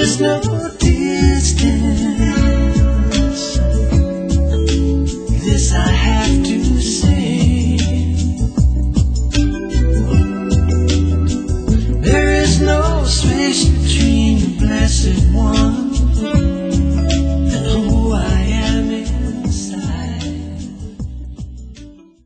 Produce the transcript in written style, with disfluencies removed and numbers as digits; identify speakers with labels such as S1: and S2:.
S1: is no distance. This I have to say. There is no space between the blessed one